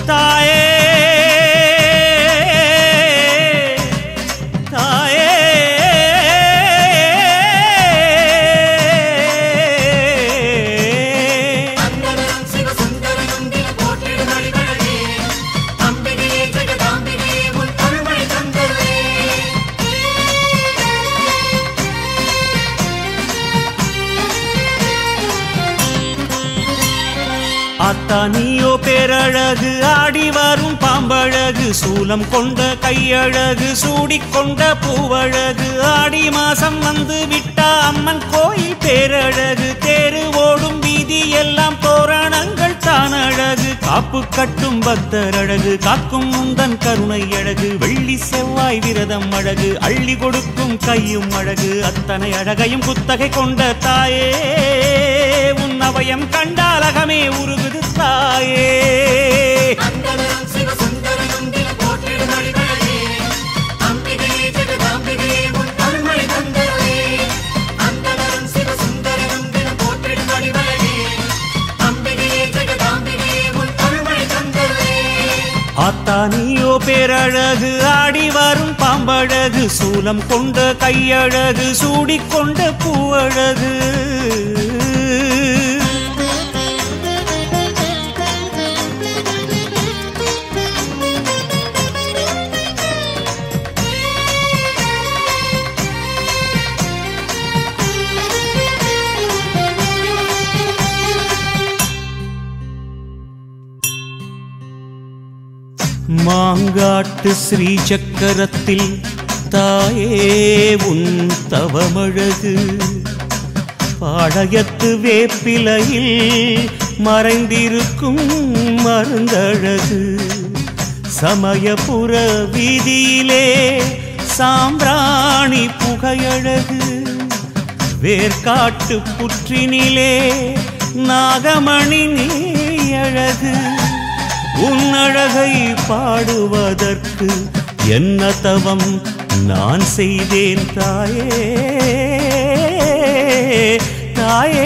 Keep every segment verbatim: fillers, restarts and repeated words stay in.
தாயே தாயே அத்தானியோ பேரழகு ஆடி வரும் பாம்பழகு சூலம் கொண்ட கையழகு சூடிக்கொண்ட பூவழகு ஆடி மாசம் வந்து விட்டா அம்மன் கோயில் பேரழகு தேரு ஓடும் வீதி எல்லாம் தோரணங்கள் தான் அழகு காப்பு கட்டும் பக்தர் அழகு காக்கும் முந்தன் கருணை அழகு வெள்ளி செவ்வாய் விரதம் அழகு அள்ளி கொடுக்கும் கையும் அழகு அத்தனை அழகையும் குத்தகை கொண்ட தாயே உன் அவயம் கண்டாலகமே உருகுது தாயே அத்தானியோ பேரழகு ஆடி வரும் பாம்பழகு சூலம் கொண்ட கையழகு சூடிக்கொண்ட பூவழகு மாங்காட்டு ஸ்ரீ சக்கரத்தில் தாயே உன் தவமழகு பாளையத்து வேப்பிலையில் மறைந்திருக்கும் மருந்தழகு சமயபுர வீதியிலே சாம்பிராணி புகையழகு வேர்காட்டு புற்றினிலே நாகமணி நீயழகு உன்னழகை பாடுவதற்கு என்ன தவம் நான் செய்தேன் தாயே தாயே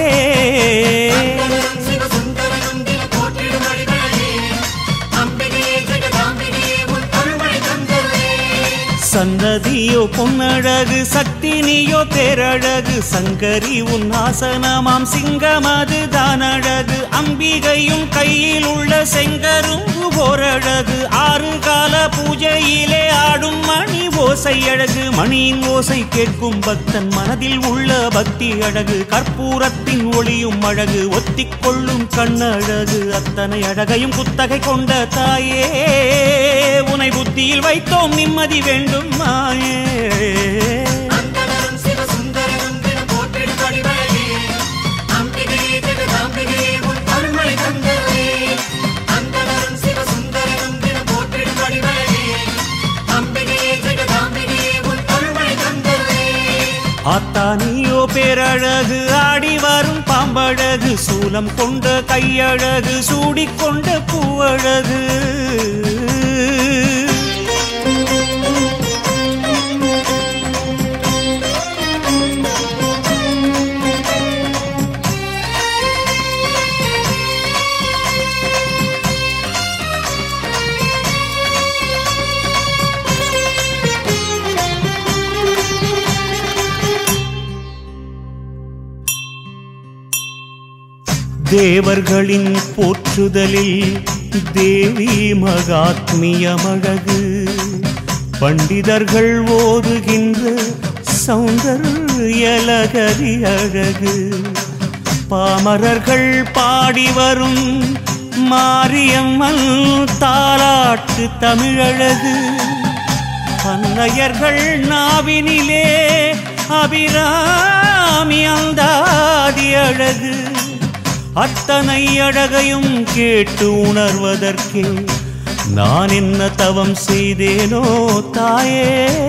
சன்னதியோ பொன்னழகு சக்தி நீயோ பேரழகு சங்கரி உன் ஆசனமாம் சிங்கமது தானழகு அம்பிகையும் கையில் உள்ள செங்கரும்பு போரழகு ஆறு கால பூஜையிலே ஆடும் மணி ஓசை அழகு மணியின் ஓசை கேட்கும் பக்தன் மனதில் உள்ள பக்தி அழகு கற்பூரத்தின் ஒளியும் அழகு ஒத்திக்கொள்ளும் கண்ணழகு அத்தனை அழகையும் குத்தகை கொண்ட தாயே உனை புத்தியில் வைத்தோம் நிம்மதி வேண்டும் மாயே அத்தானியோ பேரழகு ஆடி வரும் பாம்பழகு சூலம் கொண்ட கையழகு சூடிக்கொண்ட பூவழகு தேவர்களின் போற்றுதலில் தேவி மகாத்மியமழகு பண்டிதர்கள் ஓதுகின்ற சௌந்தர்யலகரி அழகு பாமரர்கள் பாடி வரும் மாரியம்மன் தாலாட்டு தமிழழகு பன்னையர்கள் நாவினிலே அபிராமி அந்தாதி அழகு அத்தனை அழகையும் கேட்டு உணர்வதற்கே நான் என்ன தவம் செய்தேனோ தாயே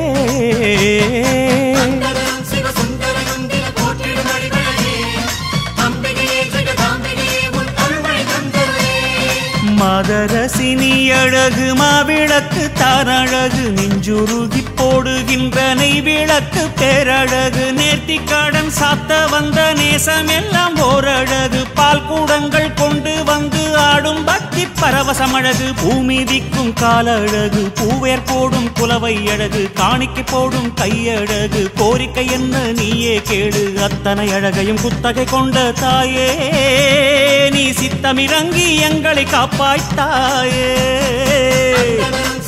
மதரசினி அழகு மாவிளக்கு தானழகு நெஞ்சுருகி போடுகின்ற நெய் விளக்கு பேரழகு நேர்த்தி கடன் சாத்த வந்த நேசம் எல்லாம் ஓரழகு பால் கூடங்கள் கொண்டு வந்து ஆடும் பக்தி பரவச பரவசமழகு பூமிதிக்கும் காலழகு பூவேர் போடும் குலவை அழகு காணிக்கை போடும் கையழகு கோரிக்கை என்ன நீயே கேடு அத்தனை அழகையும் குத்தகை கொண்ட தாயே நீ சித்தமிறங்கி எங்களை காப்பாய்த்தாயே